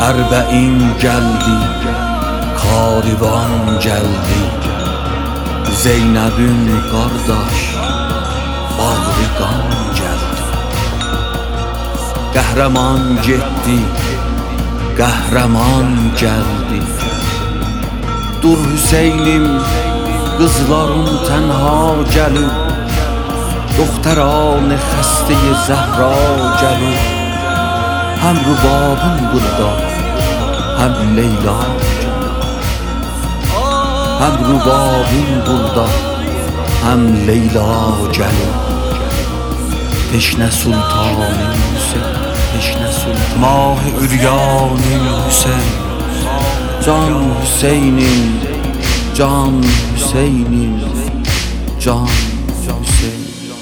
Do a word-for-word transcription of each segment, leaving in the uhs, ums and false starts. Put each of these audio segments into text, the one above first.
Ərbəin gəldi, karivan gəldi, Zeynəbin qardaş, bağrı qan gəldi. Qəhrəman getdi, qəhrəman gəldi. Dur Hüseynim, qızlarım tənha gəlir, Doktoran xəstəyi Zəhra gəlir. Həm rübabım burada, həm Leyla gəlir. Həm rübabım burada, həm Leyla gəlir. Teşnə sultanım Hüseyin, teşnə sultanım Mah-ı üryanım Hüseyin, can Hüseynim, can Hüseynim, can Hüseyin.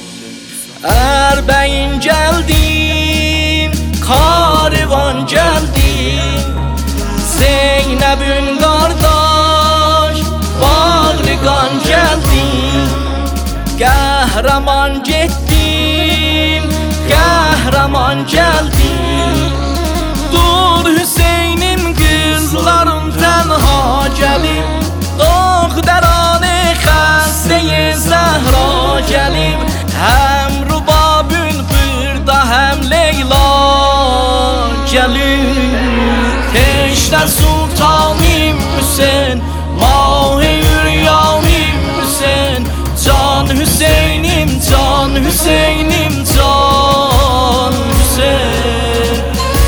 Ərbəin gəldim, karivan gəldim, Zeynəbin qardaş, bağrı qan gəldim. Qəhrəman getdim, qəhrəman gəldim. Dur Hüseynim, qızlarım tənha gəlib, Doktoran-ı xəstəyi Zəhra gəlib. Həm rübabın burada, həm Leyla gəlir. Teşnə sultanım Hüseyin, mah-ı üryanım Hüseyin, can Hüseynim, can Hüseynim, can Hüseyin.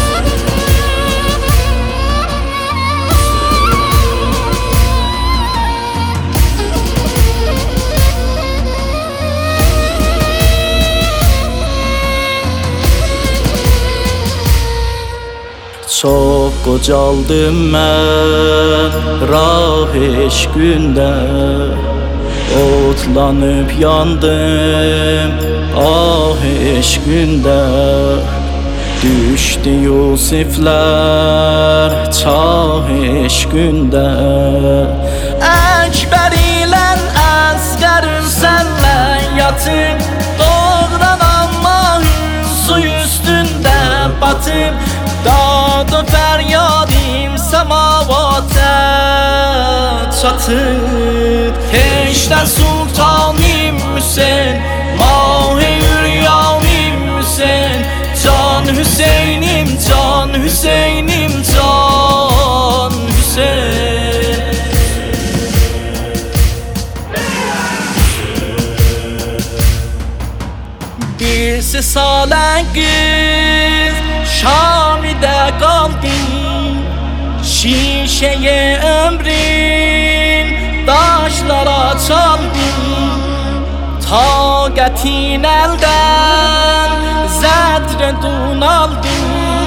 Çox qocaldım mən rah eşqündə, otlanıb yandım ah eşqündə. Düşdü Yusiflər çah eşqündə. Əkbər ilə Əsqərim sənlə yatıb, doğranan mahın su üstündə batıb. Dad و فریادیم semavata çatır. Teşnə sultanım Hüseyin, mah-ı üryanım Hüseyin, can Hüseynim, can Hüseynim, can Hüseyin. Birisi salən qız Şamidə qaldı, şişəyə ömrün daşlara çaldı. Taqətin əldən zədrə dun aldı,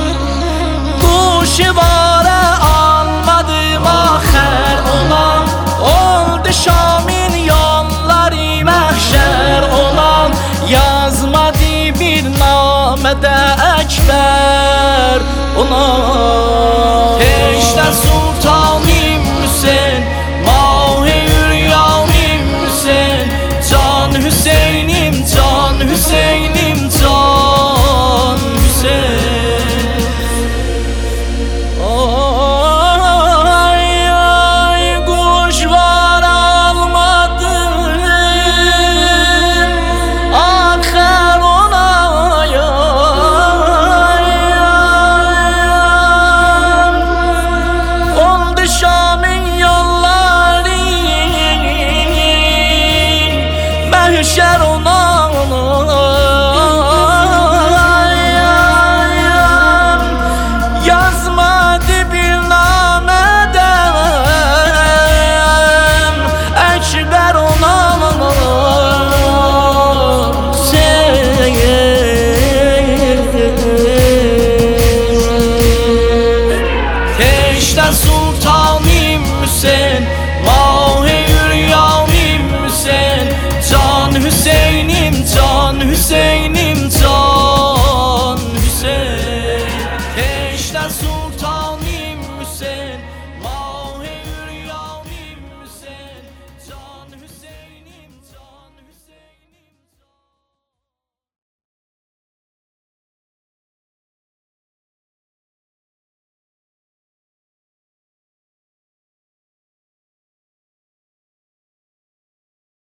quşivara almadım axər olan. Oldu Şamin yolları məhşər olan, yazmadı bir namədə Əkbər ona. Teşnə sultanım Hüseyin, mah-ı üryanım Hüseyin, can Hüseynim, can Hüseynim, can Hüseyin. Ay ay kuş var almadım axər ona. Oldu Şamin yolları məhşər ona.